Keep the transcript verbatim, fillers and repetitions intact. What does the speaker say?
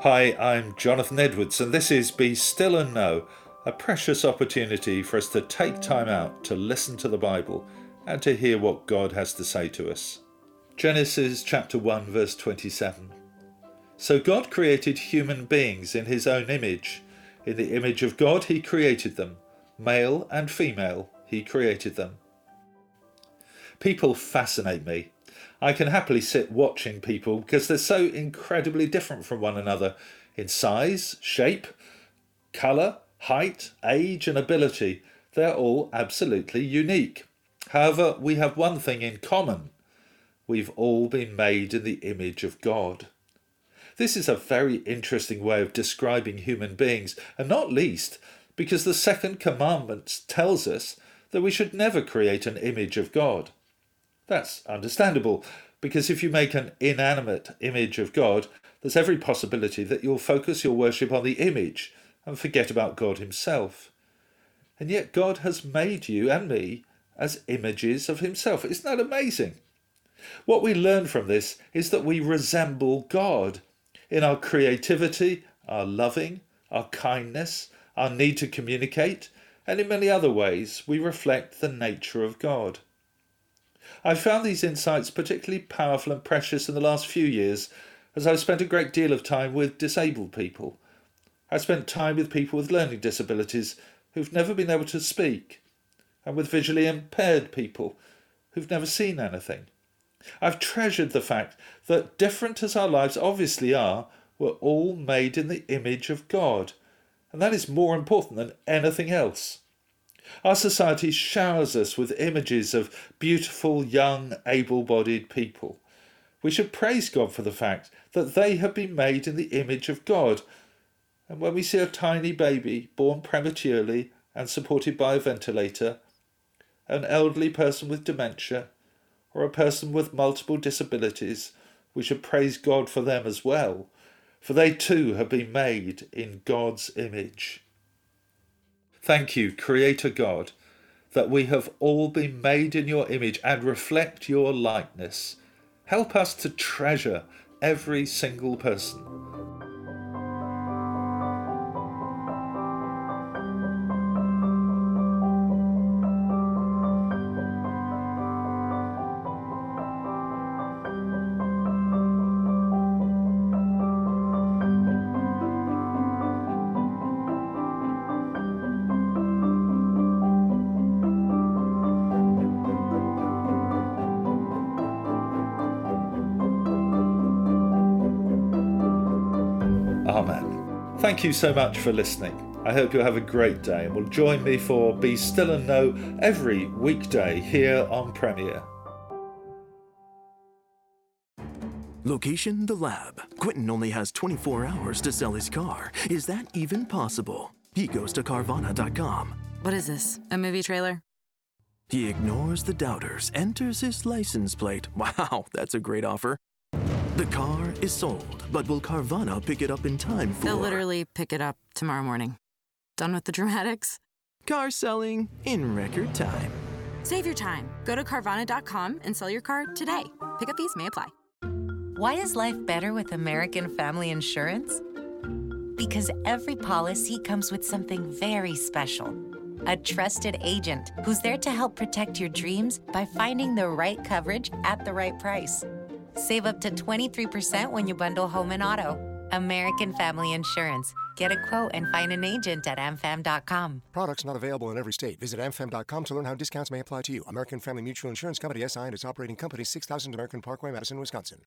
Hi, I'm Jonathan Edwards, and this is Be Still and Know, a precious opportunity for us to take time out to listen to the Bible and to hear what God has to say to us. Genesis chapter one, verse twenty-seven. So God created human beings in his own image. In the image of God he created them. Male and female he created them. People fascinate me. I can happily sit watching people because they're so incredibly different from one another in size, shape, colour, height, age and ability. They're all absolutely unique. However, we have one thing in common. We've all been made in the image of God. This is a very interesting way of describing human beings, and not least because the second commandment tells us that we should never create an image of God. That's understandable, because if you make an inanimate image of God, there's every possibility that you'll focus your worship on the image and forget about God himself. And yet God has made you and me as images of himself. Isn't that amazing? What we learn from this is that we resemble God in our creativity, our loving, our kindness, our need to communicate, and in many other ways we reflect the nature of God. I've found these insights particularly powerful and precious in the last few years as I've spent a great deal of time with disabled people. I've spent time with people with learning disabilities who've never been able to speak, and with visually impaired people who've never seen anything. I've treasured the fact that, different as our lives obviously are, we're all made in the image of God, and that is more important than anything else. Our society showers us with images of beautiful, young, able-bodied people. We should praise God for the fact that they have been made in the image of God. And when we see a tiny baby born prematurely and supported by a ventilator, an elderly person with dementia, or a person with multiple disabilities, we should praise God for them as well, for they too have been made in God's image. Thank you, Creator God, that we have all been made in your image and reflect your likeness. Help us to treasure every single person. Amen. Thank you so much for listening. I hope you'll have a great day and will join me for Be Still and Know every weekday here on Premier. Location, the lab. Quentin only has twenty-four hours to sell his car. Is that even possible? He goes to Carvana dot com. What is this, a movie trailer? He ignores the doubters, enters his license plate. Wow, that's a great offer. The car is sold, but will Carvana pick it up in time for... They'll literally pick it up tomorrow morning. Done with the dramatics? Car selling in record time. Save your time. Go to Carvana dot com and sell your car today. Pickup fees may apply. Why is life better with American Family Insurance? Because every policy comes with something very special. A trusted agent who's there to help protect your dreams by finding the right coverage at the right price. Save up to twenty-three percent when you bundle home and auto. American Family Insurance. Get a quote and find an agent at A M fam dot com. Products not available in every state. Visit A M fam dot com to learn how discounts may apply to you. American Family Mutual Insurance Company, S I and its operating company, six thousand American Parkway, Madison, Wisconsin.